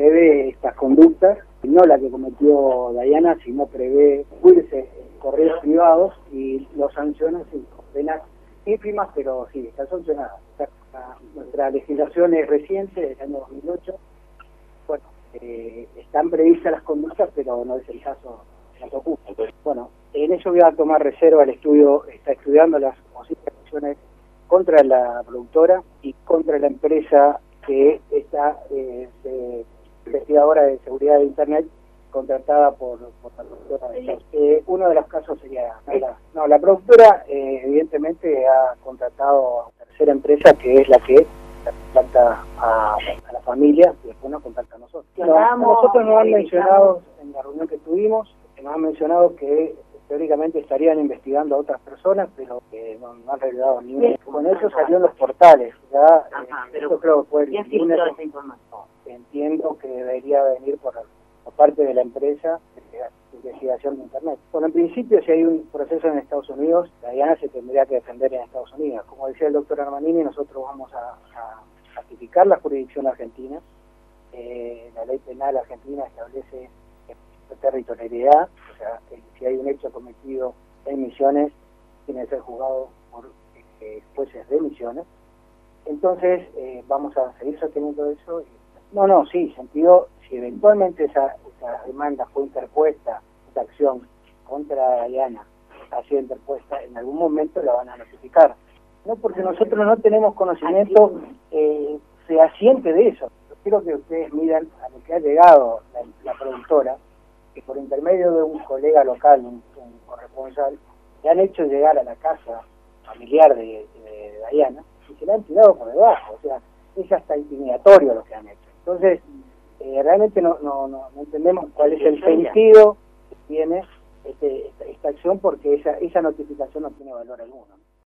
prevé estas conductas, no la que cometió Dayana, sino prevé irse correos privados y los sanciona sin penas ínfimas, pero sí, está sancionada. Nuestra legislación es reciente, del año 2008. Bueno, están previstas las conductas, pero no es el caso ocurre. Bueno, en eso voy a tomar reserva. El estudio está estudiando las posibles acciones contra la productora y contra la empresa que está investigadora de seguridad de Internet contratada por la productora. Uno de los casos sería la productora evidentemente ha contratado a una tercera empresa que es la que contacta a la familia y después nos contacta a nosotros. Nosotros nos han mencionado en la reunión que tuvimos, nos han mencionado que teóricamente estarían investigando a otras personas, pero que no han revelado ningún. Con eso salió en los portales. Ya, yo creo que fue el lunes. Entiendo que debería venir por parte de la empresa de investigación de Internet. Bueno, en principio, si hay un proceso en Estados Unidos, Dayana se tendría que defender en Estados Unidos. Como decía el doctor Armanini, nosotros vamos a ratificar la jurisdicción argentina. La ley penal argentina establece territorialidad, o sea, si hay un hecho cometido en Misiones, tiene que ser juzgado por jueces de Misiones. Entonces, vamos a seguir sosteniendo eso. Sí, sentido, si eventualmente esa demanda fue interpuesta, esa acción contra Dayana ha sido interpuesta, en algún momento la van a notificar. No, porque nosotros no tenemos conocimiento fehaciente de eso. Yo quiero que ustedes miren a lo que ha llegado la productora, que por intermedio de un colega local, un corresponsal, le han hecho llegar a la casa familiar de Dayana y se la han tirado por debajo. O sea, es hasta intimidatorio lo que han hecho. Entonces, realmente no entendemos cuál es el sentido que tiene esta acción, porque esa notificación no tiene valor alguno.